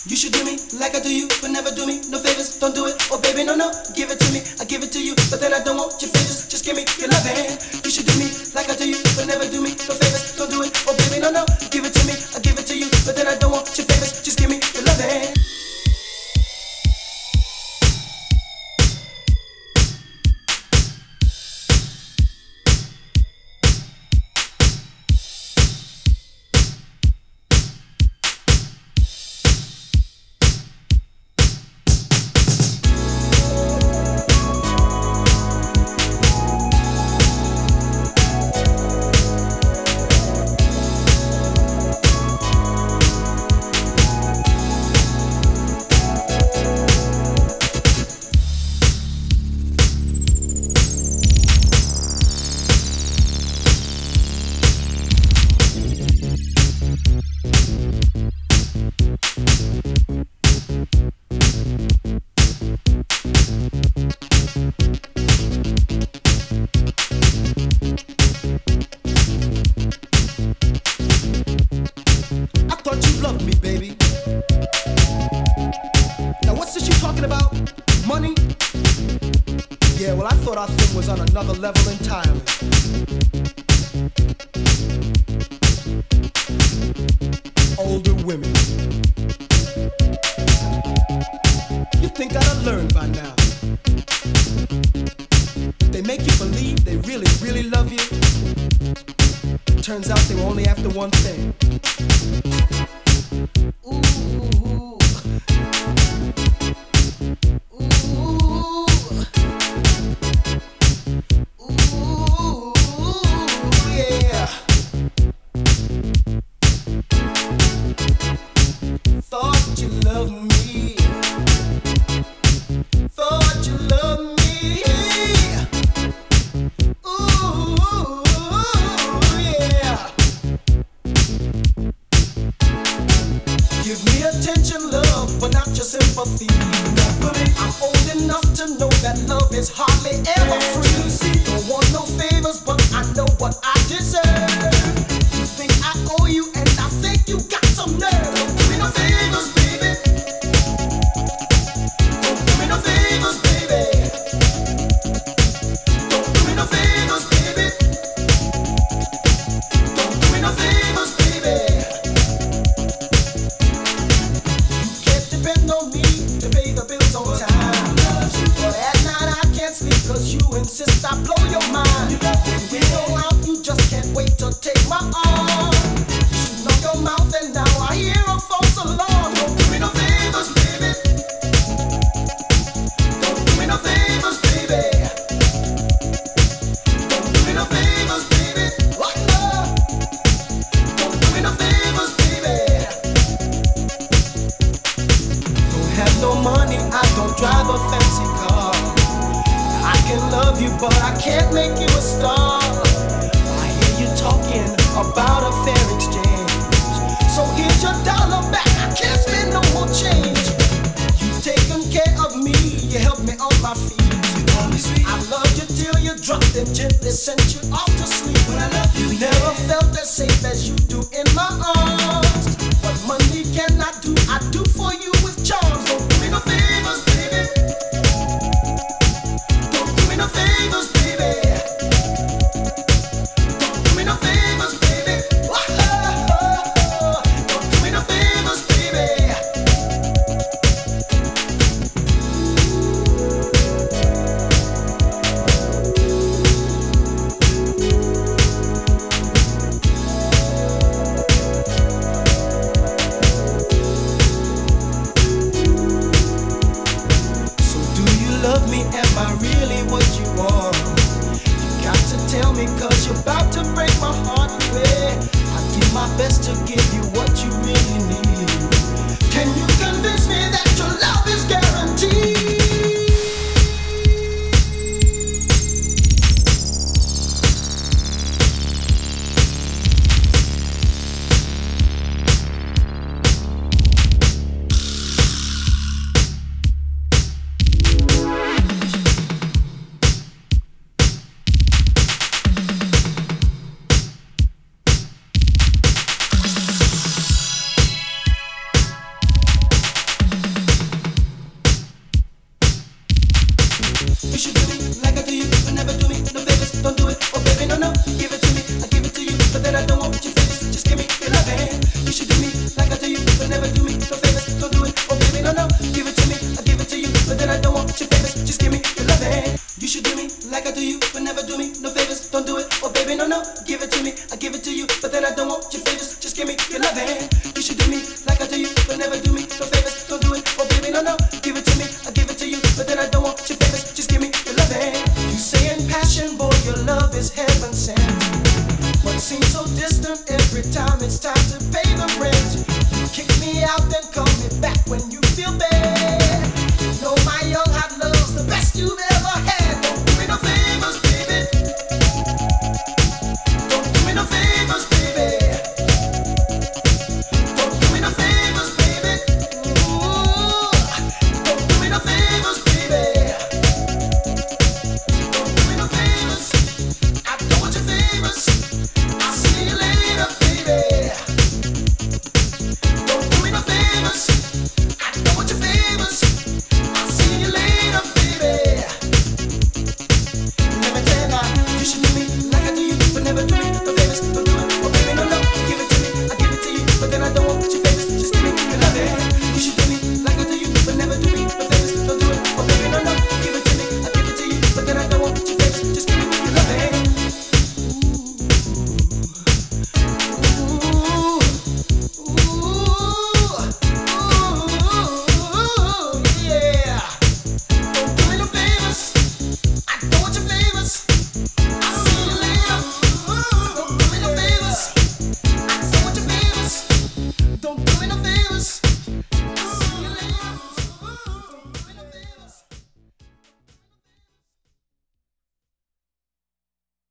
You should do me like I do you, but never do me no favors. Don't do it, oh baby, no, no. Give it to me, I give it to you, but then I don't want your favors. Just give me your loving. You should do me like I do you, but never do me no favors. Don't do it, oh baby, no, no. Give it to me, I give it to you, but then I don't want your favors. Just give me your loving. Level entirely. Older women. You think I'd have learned by now. They make you believe they really, really love you. Turns out they were only after one thing. but never do me no favors. Don't do it, oh baby, no, no. Give it to me, I give it to you, but then I don't want your favors. Just give me your loving. You say in passion, boy, your love is heaven sent. But seems so distant every time it's time to pay the rent. You kick me out, then call me back when you feel bad.